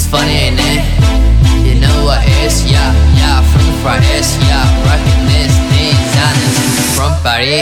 funny, ain't it? You know what it is, yeah, yeah, from the Far East, yeah, rockin' this designers from Paris.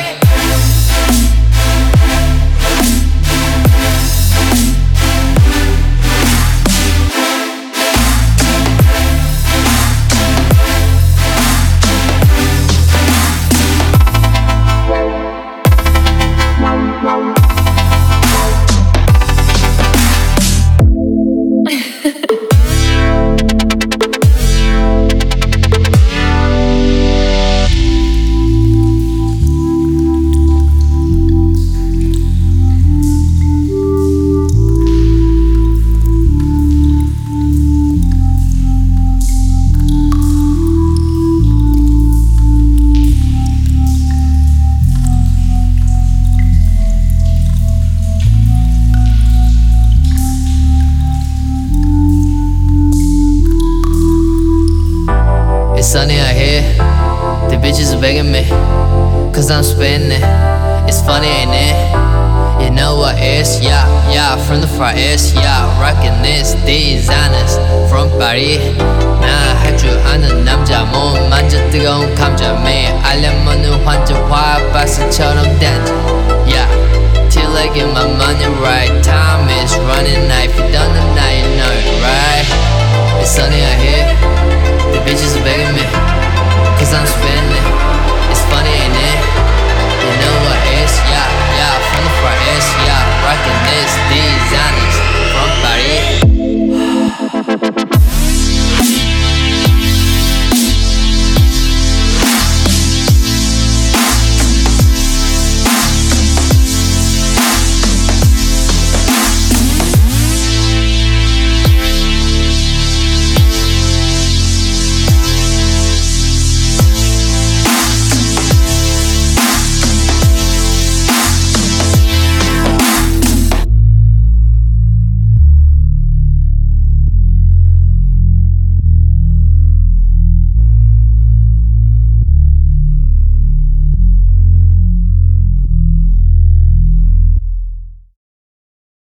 It's sunny out here, the bitches are begging me, cause I'm spitting it. It's funny, ain't it? You know what it is, yeah, yeah, from the Far East, yeah, rockin' this designers from Paris. 나 할 줄 아는 남자 몸 만져 뜨거운 감자 매일 알람 없는 환자 화박스처럼 댄다. Yeah, till I get my money right, time is running out. If you don't know